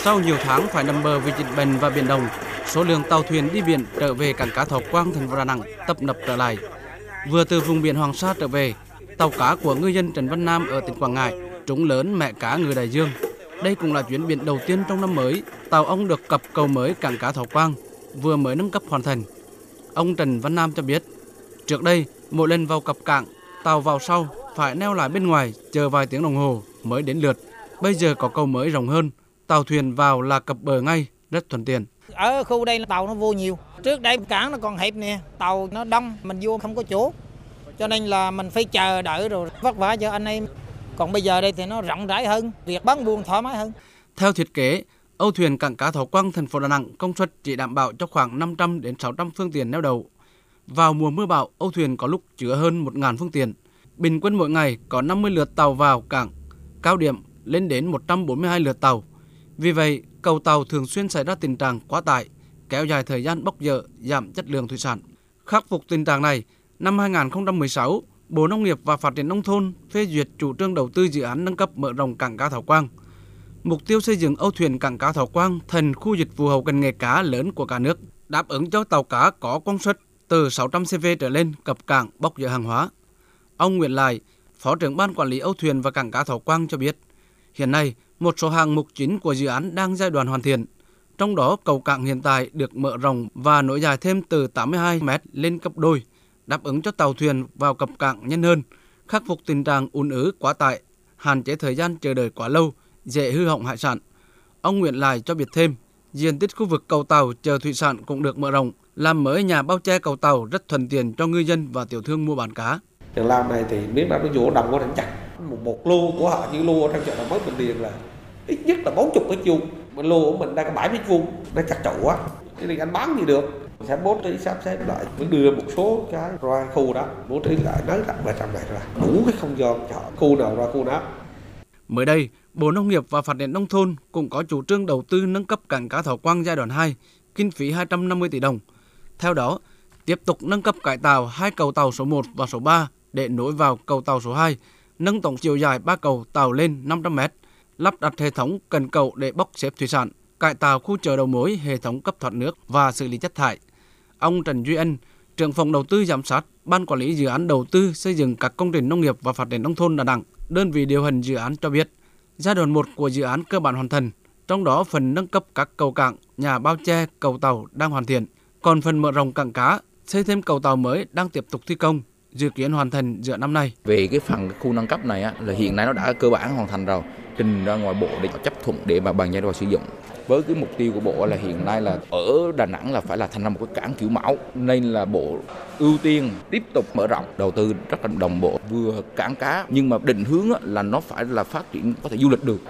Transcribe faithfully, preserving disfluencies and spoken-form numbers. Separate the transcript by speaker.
Speaker 1: Sau nhiều tháng phải nằm bờ vì dịch bệnh và biển động, số lượng tàu thuyền đi biển trở về cảng cá Thọ Quang, thành phố Đà Nẵng tấp nập trở lại. Vừa từ vùng biển Hoàng Sa trở về, tàu cá của ngư dân Trần Văn Nam ở tỉnh Quảng Ngãi trúng lớn mẹ cá ngừ đại dương. Đây cũng là chuyến biển đầu tiên trong năm mới, tàu ông được cập cầu mới cảng cá Thọ Quang, vừa mới nâng cấp hoàn thành. Ông Trần Văn Nam cho biết, trước đây mỗi lần vào cập cảng, tàu vào sau phải neo lại bên ngoài chờ vài tiếng đồng hồ mới đến lượt. Bây giờ có cầu mới rộng hơn, tàu thuyền vào là cập bờ ngay, rất thuận tiện.
Speaker 2: Ở khu đây tàu nó vô nhiều, trước đây cảng nó còn hẹp nè, tàu nó đông, mình vô không có chỗ, cho nên là mình phải chờ đợi rồi vất vả cho anh em. Còn bây giờ đây thì nó rộng rãi hơn, việc bán buôn thoải mái hơn.
Speaker 1: Theo thiết kế, âu thuyền cảng cá Thọ Quang, thành phố Đà Nẵng công suất chỉ đảm bảo cho khoảng năm trăm đến sáu trăm phương tiện neo đậu. Vào mùa mưa bão, âu thuyền có lúc chứa hơn một nghìn phương tiện. Bình quân mỗi ngày có năm mươi lượt tàu vào cảng, cao điểm lên đến một trăm bốn mươi hai lượt tàu. Vì vậy, cầu tàu thường xuyên xảy ra tình trạng quá tải, kéo dài thời gian bốc dỡ, giảm chất lượng thủy sản. Khắc phục tình trạng này, năm hai nghìn không trăm mười sáu, Bộ Nông nghiệp và Phát triển Nông thôn phê duyệt chủ trương đầu tư dự án nâng cấp mở rộng cảng cá Thọ Quang. Mục tiêu xây dựng âu thuyền cảng cá Thọ Quang thành khu dịch vụ hậu cần nghề cá lớn của cả nước, đáp ứng cho tàu cá có công suất từ sáu trăm xê vê trở lên cập cảng bốc dỡ hàng hóa. Ông Nguyễn Lại, Phó trưởng Ban Quản lý âu thuyền và cảng cá Thọ Quang cho biết, hiện nay một số hạng mục chính của dự án đang giai đoạn hoàn thiện. Trong đó, cầu cảng hiện tại được mở rộng và nối dài thêm từ tám mươi hai mét lên gấp đôi, đáp ứng cho tàu thuyền vào cập cảng nhanh hơn, khắc phục tình trạng ùn ứ quá tải, hạn chế thời gian chờ đợi quá lâu, dễ hư hỏng hải sản. Ông Nguyễn Lại cho biết thêm, diện tích khu vực cầu tàu chợ thủy sản cũng được mở rộng, làm mới nhà bao che cầu tàu rất thuận tiện cho ngư dân và tiểu thương mua bán cá.
Speaker 3: Việc làm này thì biết là nó vô đồng có đánh chặt. Một, một lô của họ như lô ở trong chợ Đầu Mối Bình Điền là ít nhất là bốn mươi mét vuông, mà lô của mình đang có bảy mét vuông, nó chặt chội quá. Thế thì anh bán gì được? Sẽ bố trí sắp xếp lại, mới đưa một số cái ra khu đó, bố trí lại nới rộng ba trăm mét ra, đủ cái không gian cho khu nào ra khu đó.
Speaker 1: Mới đây, Bộ Nông nghiệp và Phát triển Nông thôn cũng có chủ trương đầu tư nâng cấp cảng cá Thọ Quang giai đoạn hai, kinh phí hai trăm năm mươi tỷ đồng. Theo đó, tiếp tục nâng cấp cải tạo hai cầu tàu số một và số ba để nối vào cầu tàu số hai, nâng tổng chiều dài ba cầu tàu lên năm trăm mét, lắp đặt hệ thống cần cầu để bốc xếp thủy sản, cải tạo khu chợ đầu mối, hệ thống cấp thoát nước và xử lý chất thải. Ông Trần Duy Ân, trưởng phòng đầu tư giám sát, Ban Quản lý dự án đầu tư xây dựng các công trình nông nghiệp và phát triển nông thôn Đà Nẵng, đơn vị điều hành dự án cho biết, giai đoạn một của dự án cơ bản hoàn thành, trong đó phần nâng cấp các cầu cảng, nhà bao che, cầu tàu đang hoàn thiện, còn phần mở rộng cảng cá, xây thêm cầu tàu mới đang tiếp tục thi công, dự kiến hoàn thành giữa năm nay.
Speaker 4: Về cái phần khu nâng cấp này á, là hiện nay nó đã cơ bản hoàn thành rồi, trình ra ngoài bộ để chấp thuận để mà bàn giao vào sử dụng. Với cái mục tiêu của bộ là hiện nay là ở Đà Nẵng là phải là thành ra một cái cảng kiểu mẫu, nên là bộ ưu tiên tiếp tục mở rộng, đầu tư rất là đồng bộ, vừa cảng cá nhưng mà định hướng là nó phải là phát triển có thể du lịch được.